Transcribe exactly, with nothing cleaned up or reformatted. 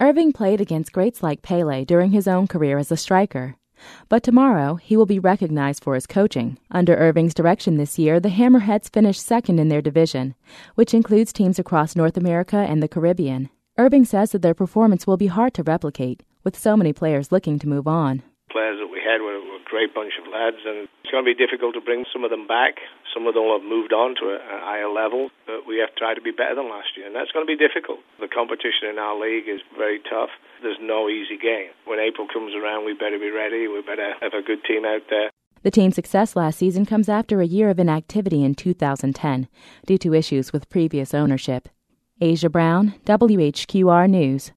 Irving played against greats like Pele during his own career as a striker. But tomorrow, he will be recognized for his coaching. Under Irving's direction this year, the Hammerheads finished second in their division, which includes teams across North America and the Caribbean. Irving says that their performance will be hard to replicate, with so many players looking to move on. Players that we had were, were a great bunch of lads, and it's going to be difficult to bring some of them back. Some of them will have moved on to a, a higher level, but we have to try to be better than last year, and that's going to be difficult. The competition in our league is very tough. There's no easy game. When April comes around, we better be ready. We better have a good team out there. The team's success last season comes after a year of inactivity in two thousand ten due to issues with previous ownership. Asia Brown, W H Q R News.